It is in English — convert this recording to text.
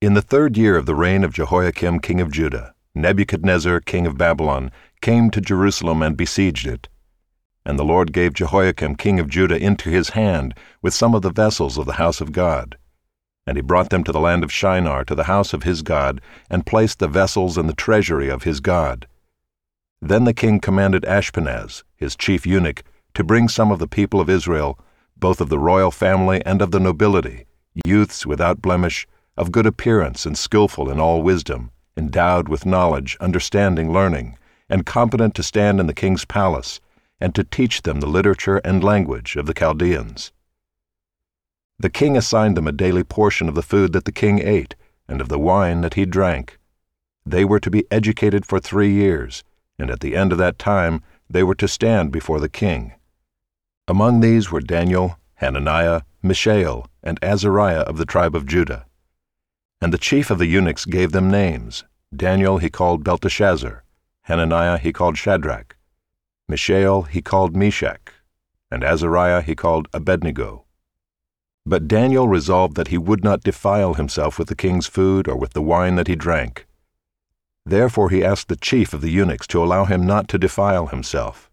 In the 3rd year of the reign of Jehoiakim king of Judah, Nebuchadnezzar king of Babylon came to Jerusalem and besieged it. And the Lord gave Jehoiakim king of Judah into his hand with some of the vessels of the house of God. And he brought them to the land of Shinar, to the house of his God, and placed the vessels in the treasury of his God. Then the king commanded Ashpenaz, his chief eunuch, to bring some of the people of Israel, both of the royal family and of the nobility, youths without blemish, of good appearance and skillful in all wisdom, endowed with knowledge, understanding, learning, and competent to stand in the king's palace, and to teach them the literature and language of the Chaldeans. The king assigned them a daily portion of the food that the king ate, and of the wine that he drank. They were to be educated for 3 years, and at the end of that time they were to stand before the king. Among these were Daniel, Hananiah, Mishael, and Azariah of the tribe of Judah. And the chief of the eunuchs gave them names. Daniel he called Belteshazzar, Hananiah he called Shadrach, Mishael he called Meshach, and Azariah he called Abednego. But Daniel resolved that he would not defile himself with the king's food or with the wine that he drank. Therefore he asked the chief of the eunuchs to allow him not to defile himself.